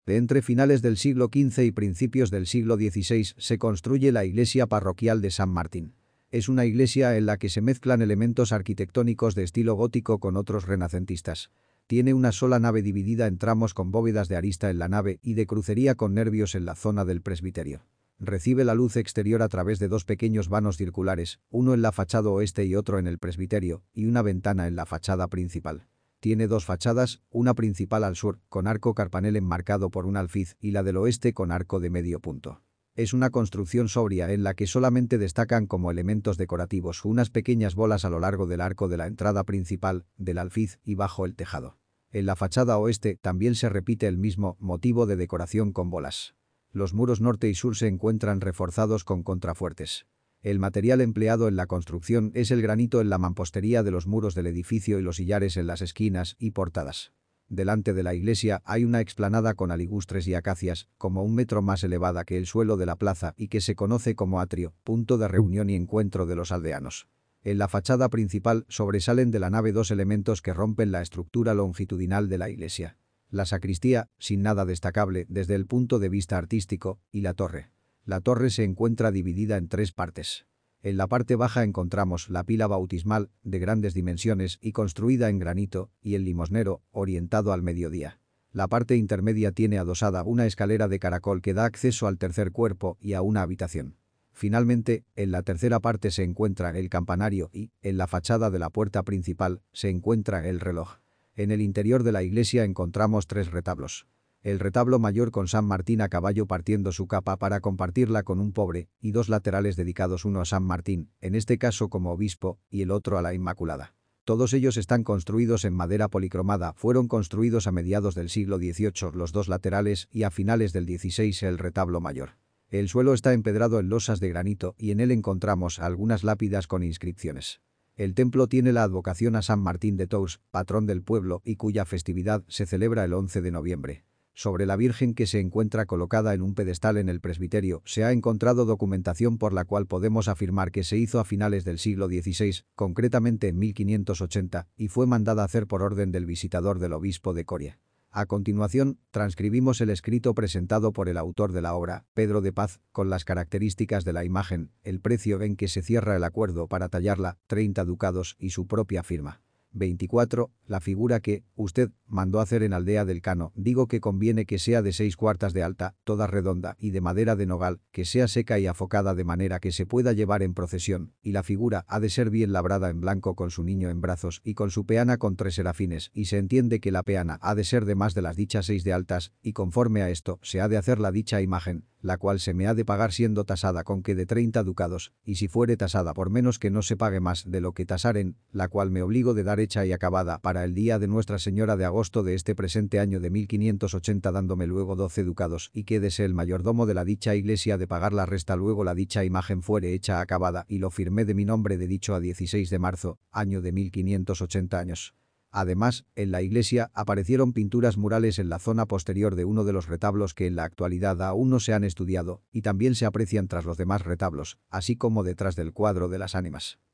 De entre finales del siglo XV y principios del siglo XVI se construye la iglesia parroquial de San Martín. Es una iglesia en la que se mezclan elementos arquitectónicos de estilo gótico con otros renacentistas. Tiene una sola nave dividida en tramos con bóvedas de arista en la nave y de crucería con nervios en la zona del presbiterio. Recibe la luz exterior a través de dos pequeños vanos circulares, uno en la fachada oeste y otro en el presbiterio, y una ventana en la fachada principal. Tiene dos fachadas, una principal al sur, con arco carpanel enmarcado por un alfiz, y la del oeste con arco de medio punto. Es una construcción sobria en la que solamente destacan como elementos decorativos unas pequeñas bolas a lo largo del arco de la entrada principal, del alfiz y bajo el tejado. En la fachada oeste también se repite el mismo motivo de decoración con bolas. Los muros norte y sur se encuentran reforzados con contrafuertes. El material empleado en la construcción es el granito en la mampostería de los muros del edificio y los sillares en las esquinas y portadas. Delante de la iglesia hay una explanada con aligustres y acacias, como 1 metro más elevada que el suelo de la plaza y que se conoce como atrio, punto de reunión y encuentro de los aldeanos. En la fachada principal sobresalen de la nave dos elementos que rompen la estructura longitudinal de la iglesia. La sacristía, sin nada destacable desde el punto de vista artístico, y la torre. La torre se encuentra dividida en 3 partes. En la parte baja encontramos la pila bautismal, de grandes dimensiones y construida en granito, y el limosnero, orientado al mediodía. La parte intermedia tiene adosada una escalera de caracol que da acceso al tercer cuerpo y a una habitación. Finalmente, en la tercera parte se encuentra el campanario y, en la fachada de la puerta principal, se encuentra el reloj. En el interior de la iglesia encontramos 3 retablos. El retablo mayor con San Martín a caballo partiendo su capa para compartirla con un pobre, y 2 laterales dedicados uno a San Martín, en este caso como obispo, y el otro a la Inmaculada. Todos ellos están construidos en madera policromada, fueron construidos a mediados del siglo XVIII los 2 laterales y a finales del XVI el retablo mayor. El suelo está empedrado en losas de granito y en él encontramos algunas lápidas con inscripciones. El templo tiene la advocación a San Martín de Tours, patrón del pueblo y cuya festividad se celebra el 11 de noviembre. Sobre la Virgen que se encuentra colocada en un pedestal en el presbiterio se ha encontrado documentación por la cual podemos afirmar que se hizo a finales del siglo XVI, concretamente en 1580, y fue mandada hacer por orden del visitador del obispo de Coria. A continuación, transcribimos el escrito presentado por el autor de la obra, Pedro de Paz, con las características de la imagen, el precio en que se cierra el acuerdo para tallarla, 30 ducados y su propia firma. 24. La figura que usted mandó hacer en Aldea del Cano, digo que conviene que sea de 6 cuartas de alta, toda redonda y de madera de nogal, que sea seca y afocada de manera que se pueda llevar en procesión, y la figura ha de ser bien labrada en blanco con su niño en brazos y con su peana con 3 serafines, y se entiende que la peana ha de ser de más de las dichas 6 de altas, y conforme a esto se ha de hacer la dicha imagen, la cual se me ha de pagar siendo tasada con que de 30 ducados, y si fuere tasada por menos que no se pague más de lo que tasaren, la cual me obligo de dar hecha y acabada para el día de Nuestra Señora de agosto de este presente año de 1580 dándome luego 12 ducados y quédese el mayordomo de la dicha iglesia de pagar la resta luego la dicha imagen fuere hecha acabada y lo firmé de mi nombre de dicho a 16 de marzo, año de 1580 años. Además, en la iglesia aparecieron pinturas murales en la zona posterior de uno de los retablos que en la actualidad aún no se han estudiado y también se aprecian tras los demás retablos, así como detrás del cuadro de las ánimas.